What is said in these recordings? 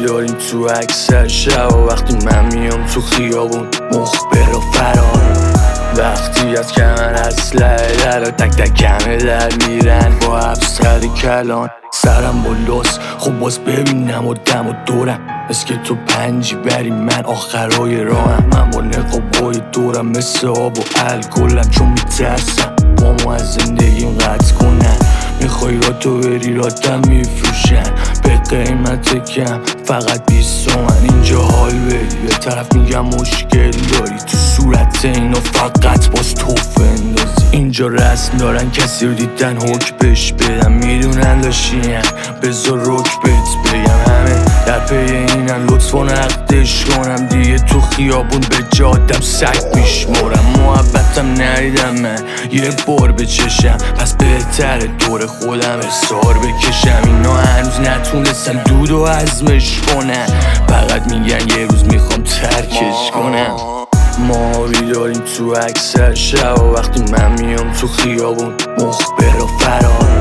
داریم تو اکثر شب و وقتی من میام تو خیابون مخبر و فرار، وقتی از کمر اسلحه در و تک تک کمه در میرن با افسر کلان سرم با لس. خب باز ببینم و دم و دورم مثل که تو پنجی بریم من آخرای راهم. من با نقابای دورم مثل آب و الکلم چون میترسم بامو از زندگیم قطع کنن. میخوای را تو بری راتم میفروشن به قیمت کم فقط 20 تومن. اینجا حال بدی به طرف میگم مشکل داری تو صورت اینو فقط باز توف اندازی. اینجا رسم دارن کسی رو دیدن حک بهش بدم میدونن داشتیم بذار رک بهت بگم همه در پی اینن لطف و نقدش کنم دیگه تو خیابون به جادم سگ میشمرم. محبتم ندیدم من یه بار بچشم پس بهتره دور خودم حسار بکشم. اینا هنوز نتونستن دود و هضمش کنن فقط میگن یه روز میخوام ترکش کنم. ما داریم تو اکثر شب و وقتی من میام تو خیابون مخبر و فرار،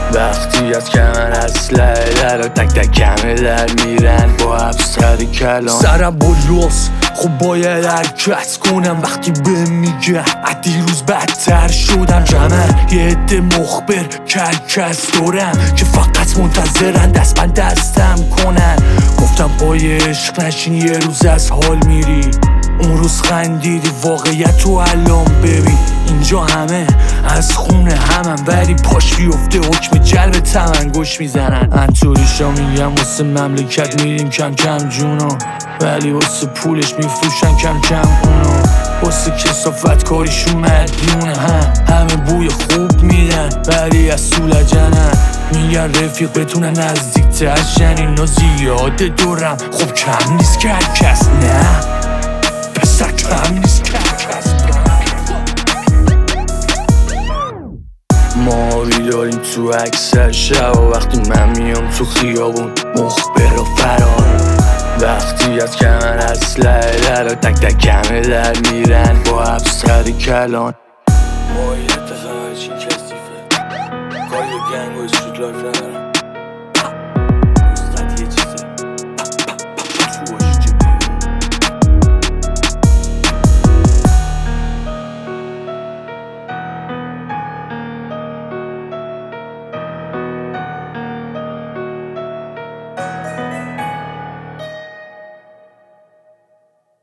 وقتی از کمر اسلحه در و تک تک کمه در میرن با افسر کلان سرم با لس. خب باید حرکت کنم وقتی به میگه از دیروز بدتر شدم. جمع یه عده مخبر کلکس دارم که فقط منتظرن دست من دستم کنن. گفتم پای عشق نشین یه روز از حال میری، اون روز خندیدی واقعیت تو الان ببین. اینجا همه از خونه همن ولی پاش بیفته حکم جلب تمن گوش میزنن. انطوریشا میگم واسه مملکت میدیم کم کم جونو ولی واسه پولش میفروشن کم کم اونو. واسه کسافت کاریشون مدیونه همه بوی خوب میدن ولی از سولجنن. میگن رفیق بتونن نزدیک ترشن اینا زیاده دورم خب کم نیست که کس نه پسر کم نیست که کس. ما داریم تو اکثر شب و وقتی من میام تو خیابون مخبر و فرار، وقتی از کمر اسلحه در و تک تک کمه در میرن با افسر کلان. ماهیت همه چی کسیفه کاری گنگ و استریت لایف